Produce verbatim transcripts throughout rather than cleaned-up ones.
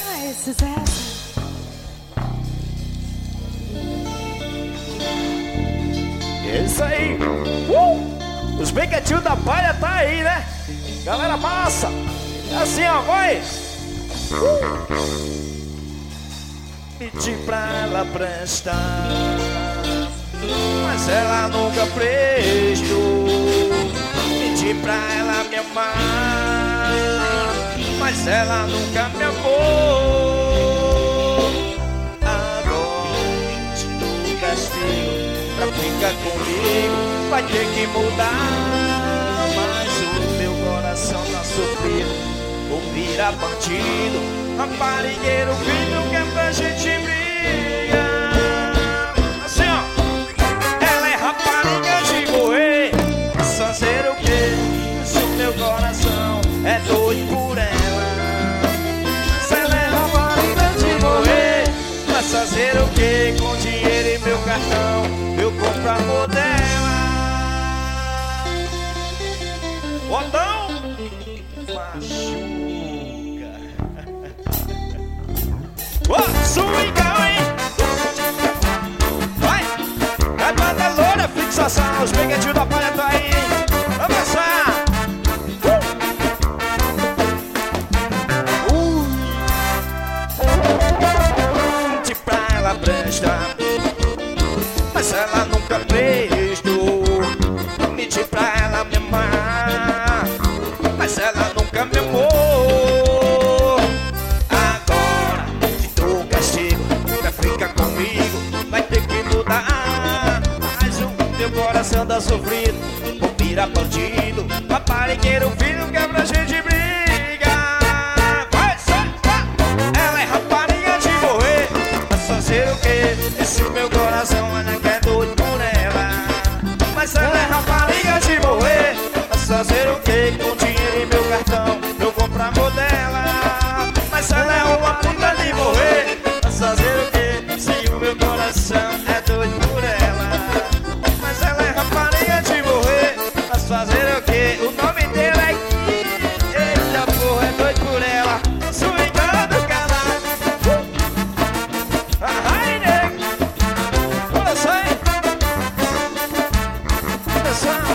Ai, sucesso. Isso aí. Uh! Os brinquedinhos da palha tá aí, né? Galera massa. É assim, ó, vai. Uh! Pedi pra ela prestar, mas ela nunca prestou. Pedi pra ela me amar, mas ela nunca me amou. Agora te dou castigo pra ficar comigo, vai ter que mudar. Mas o meu coração tá sofrido, vou virar bandido, raparigueiro, filho, que é pra gente brigar. Assim, ó. Ela é rapariga de morrer, fazer o quê? Se o meu coração é doido por ela. Se ela é rapariga de morrer, mas fazer o quê? Com dinheiro e meu cartão eu compro amor dela. Botão machuca. Ó, swingão, hein? Vai! Vai pra da loura, fixação. Os peguetinhos da palha tá aí, hein? Vamos dançar! Uh! Uh! De pra ela presta, mas ela nunca prestou. Menti pra ela me amar, mas ela nunca me amou. Agora te dou castigo pra ficar comigo, vai ter que mudar. Mas o teu coração tá sofrido, vou virar bandido, raparigueiro, filho, que é pra gente brigar. Vai, sai, vai. Ela é rapariga de morrer, mas fazer o quê? Esse meu coração ainda quer doido por ela. Mas ela é rapariga de morrer, mas fazer o quê? Com dinheiro e meu cartão eu compro amor dela. Mas ela é uma puta de morrer, mas fazer o quê? Se o meu coração é doido por ela. Mas ela é rapariga de morrer, mas fazer o quê? O nome dela é Gui. Eita porra, é doido por ela. Swingando, caralho. Uh! Ai, nego. Olha só, hein? Atenção.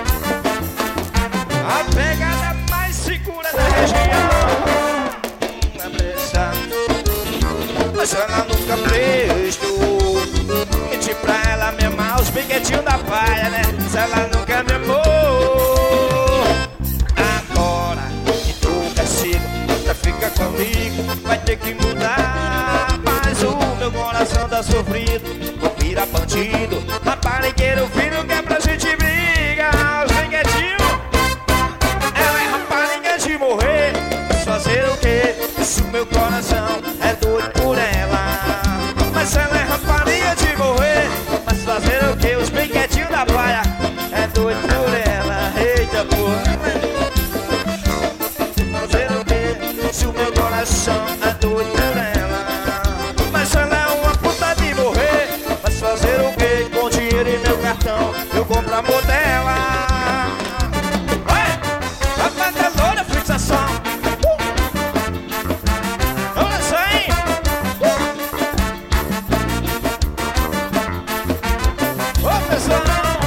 A pegada mais segura da região. Uma pressa, mas ela nunca prestou. Menti pra ela me amar, os piquetinhos da palha, né? Se ela nunca me amou. Agora que tu castigo pra ficar comigo, vai ter que mudar. Mas o meu coração tá sofrido, vou virar bandido, raparigueiro, filho, que é pra gente brigar. Os piquetinhos. Ela é rapariga de morrer, mas fazer o quê? Se o meu coração é doido por ela. Mas ela é rapariga de morrer, mas fazer o quê? Os brinquedinhos da praia é doido por ela. Eita porra. Fazer o quê? Se o meu coração é doido por ela. Mas ela é uma puta de morrer, mas fazer o quê? Com dinheiro e meu cartão eu compro amor dela. Fixação. Uh! Olha só, hein? Uh! Ô, pessoal!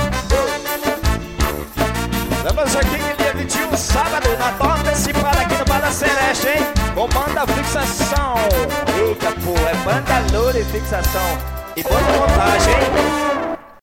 Vamos aqui que dia vinte e um, sábado, Natal antecipado aqui no Bar da Celeste, hein? Com banda Fixação. Eita, pô, é banda loura e fixação. E boa montagem, hein?